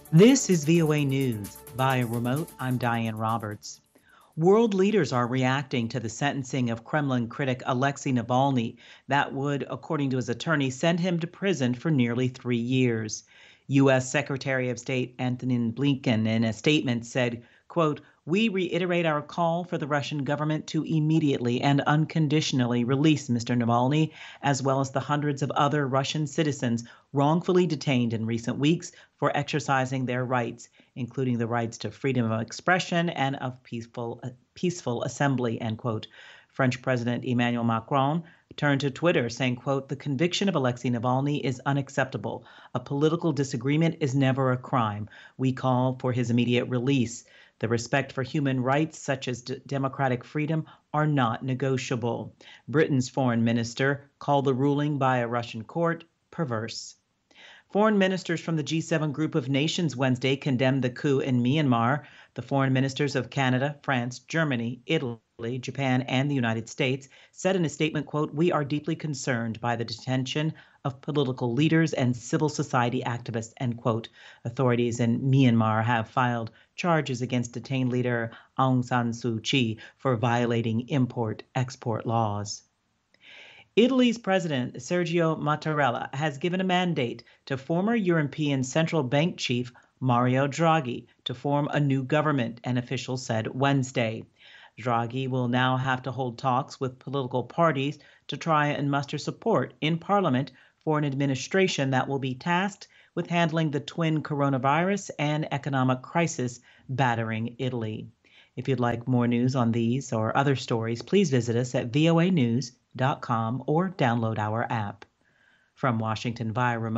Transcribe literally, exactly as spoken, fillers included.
This is V O A News. Via remote, I'm Diane Roberts. World leaders are reacting to the sentencing of Kremlin critic Alexei Navalny that would, according to his attorney, send him to prison for nearly three years. U S. Secretary of State Antony Blinken, in a statement, said, quote, "We reiterate our call for the Russian government to immediately and unconditionally release Mister Navalny, as well as the hundreds of other Russian citizens wrongfully detained in recent weeks for exercising their rights, including the rights to freedom of expression and of peaceful peaceful assembly," end quote. French President Emmanuel Macron turned to Twitter saying, quote, "The conviction of Alexei Navalny is unacceptable. A political disagreement is never a crime. We call for his immediate release. The respect for human rights, such as d- democratic freedom, are not negotiable." Britain's foreign minister called the ruling by a Russian court perverse. Foreign ministers from the G seven group of nations Wednesday condemned the coup in Myanmar. The foreign ministers of Canada, France, Germany, Italy, Japan, and the United States said in a statement, quote, "We are deeply concerned by the detention of political leaders and civil society activists," end quote. Authorities in Myanmar have filed charges against detained leader Aung San Suu Kyi for violating import-export laws. Italy's President Sergio Mattarella has given a mandate to former European Central Bank chief Mario Draghi to form a new government, an official said Wednesday. Draghi will now have to hold talks with political parties to try and muster support in Parliament for an administration that will be tasked with handling the twin coronavirus and economic crisis battering Italy. If you'd like more news on these or other stories, please visit us at voa news dot com or download our app. From Washington via remote